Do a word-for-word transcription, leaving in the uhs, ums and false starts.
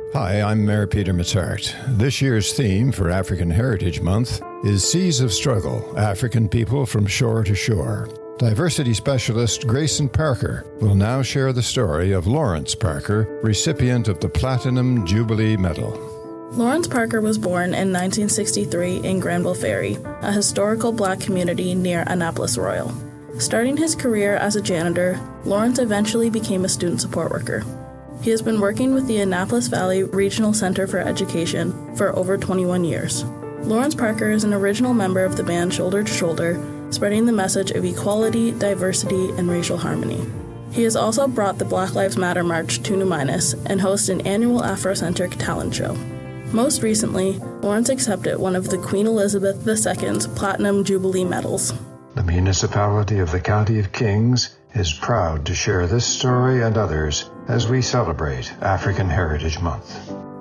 Hi, I'm Mayor Peter Mitzart. This year's theme for African Heritage Month is Seas of Struggle, African People from Shore to Shore. Diversity specialist Grayson Parker will now share the story of Lawrence Parker, recipient of the Platinum Jubilee Medal. Lawrence Parker was born in nineteen sixty-three in Granville Ferry, a historical black community near Annapolis Royal. Starting his career as a janitor, Lawrence eventually became a student support worker. He has been working with the Annapolis Valley Regional Center for Education for over twenty-one years. Lawrence Parker is an original member of the band Shoulder to Shoulder, spreading the message of equality, diversity, and racial harmony. He has also brought the Black Lives Matter March to New Minas and hosts an annual Afrocentric talent show. Most recently, Lawrence accepted one of the Queen Elizabeth the Second's Platinum Jubilee medals. The municipality of the County of Kings is proud to share this story and others as we celebrate African Heritage Month.